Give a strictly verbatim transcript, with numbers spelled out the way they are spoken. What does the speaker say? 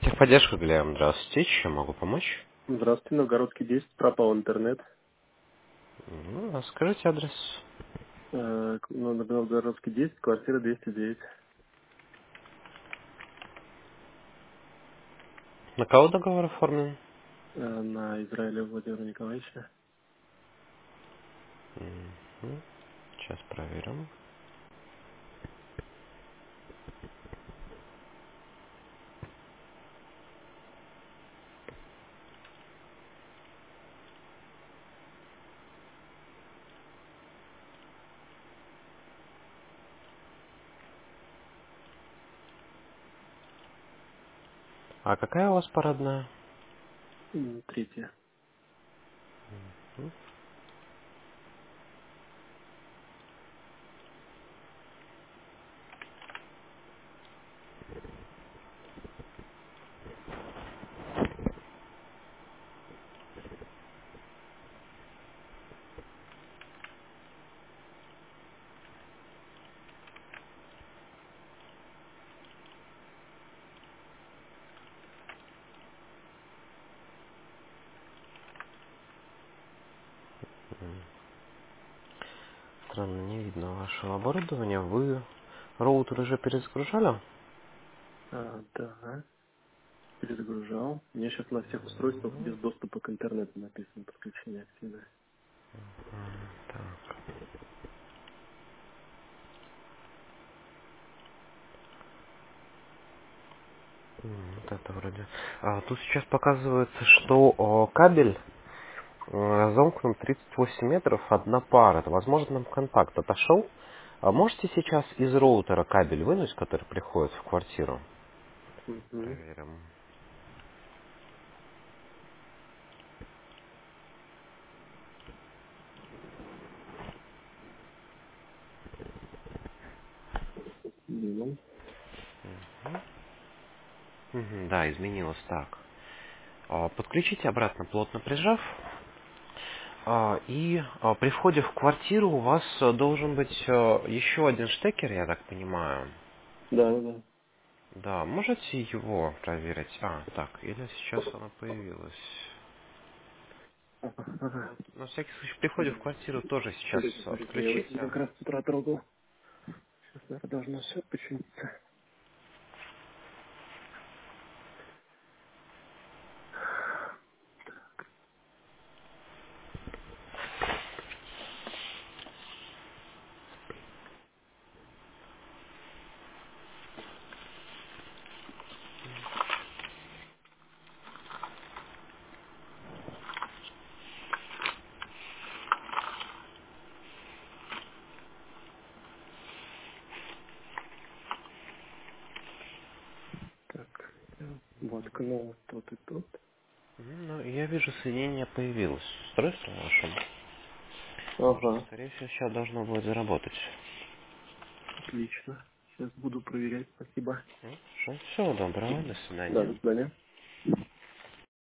Техподдержка, Глеб, здравствуйте. Чем могу помочь? Здравствуйте, Новгородский десять, пропал интернет. Ну, а скажите адрес. Э, к- ну, Новгородский десять, квартира двести девять. На кого договор оформлен? Э, на Израиле Владимира Николаевича. Мгм. Сейчас проверим. А какая у вас парадная? М, Третья. Мгм. Странно, не видно вашего оборудования. Вы роутер уже перезагружали? А, да, перезагружал. У меня сейчас на всех устройствах без доступа к интернету написано подключение активное. М, Так, м, вот это вроде. А, тут сейчас показывается, что о, кабель э, замкнут тридцать восемь метров, одна пара. Это, возможно, нам контакт отошел. А можете сейчас из роутера кабель вынуть, который приходит в квартиру? Угу. Проверим. Ну, Мгм, да, изменилось так. А, Подключите обратно, плотно прижав. А, И а, при входе в квартиру у вас а, должен быть а, еще один штекер, я так понимаю. да, да, да. Да, можете его проверить? А, так, или сейчас она появилась. Ага, ага. На всякий случай, при входе в квартиру тоже сейчас Смотрите, а, смотрите, я вот включите. как раз с утра трогал. Сейчас, наверное, должно все починиться. Так, я воткнул тот и тот. М, Ну, я вижу, соединение появилось. Устройство ваше. Так что, Ага, скорее всего, сейчас должно будет заработать. отлично. Сейчас буду проверять, спасибо. Ну, Хорошо. Всего доброго. До Да, до свидания. свидания.